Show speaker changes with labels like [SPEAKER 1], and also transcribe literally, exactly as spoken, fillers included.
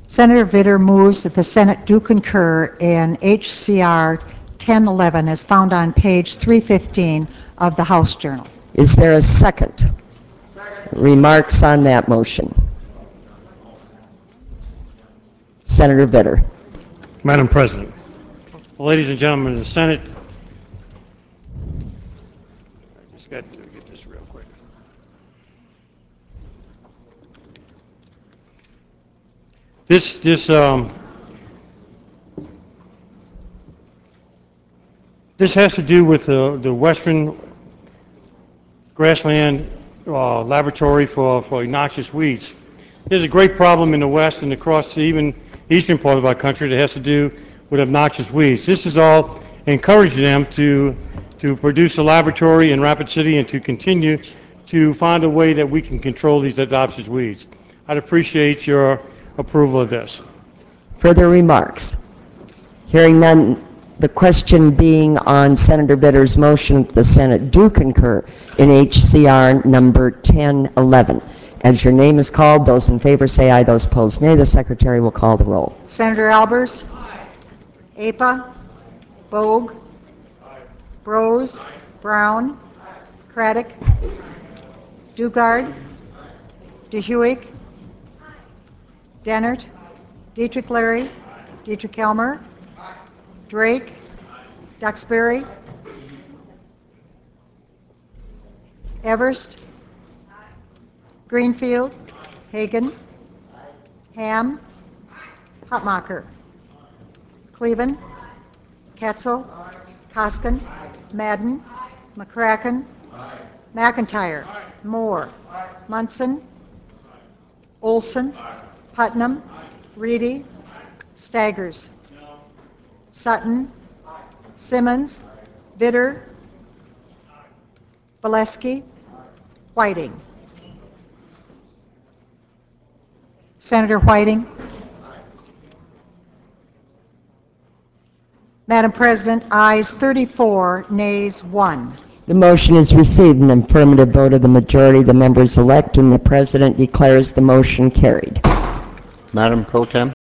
[SPEAKER 1] Senator Vitter moves that the Senate do concur in H C R ten eleven as found on page three fifteen of the House Journal.
[SPEAKER 2] Is there a second? Second. Remarks on that motion? Senator Vitter.
[SPEAKER 3] Madam President, ladies and gentlemen of the Senate, I just got to get this real quick. This, this, um, this has to do with the, the Western Grassland uh, Laboratory for, for Noxious Weeds. There's a great problem in the West and across the even eastern part of our country that has to do with obnoxious weeds. This is all encouraging them to, to produce a laboratory in Rapid City and to continue to find a way that we can control these obnoxious weeds. I'd appreciate your approval of this.
[SPEAKER 2] Further remarks? Hearing none, the question being on Senator Vitter's motion, the Senate do concur in H C R number ten eleven. As your name is called, those in favor say aye, those opposed nay. The Secretary will call the roll.
[SPEAKER 1] Senator Albers? Aye. A P A? Bogue? Aye. Brose? Aye. Brown? Aye. Craddock? Aye. Dugard? Aye. DeHuig? Aye. Dennert? Aye. Dietrich Larry? Aye. Dietrich Elmer? Aye. Drake? Aye. Duxbury? Everest? Greenfield, Hagan, Ham, Hutmacher, Cleveland, Ketzel, Koskin, Madden, McCracken, McIntyre, Moore, Munson, Olson, Putnam, Reedy, Staggers, Sutton, Simmons, Vitter, Valesky, Whiting. Senator Whiting. Madam President, ayes thirty-four, nays one.
[SPEAKER 2] The motion is received an affirmative vote of the majority of the members elect, and the President declares the motion carried.
[SPEAKER 4] Madam Pro Tem.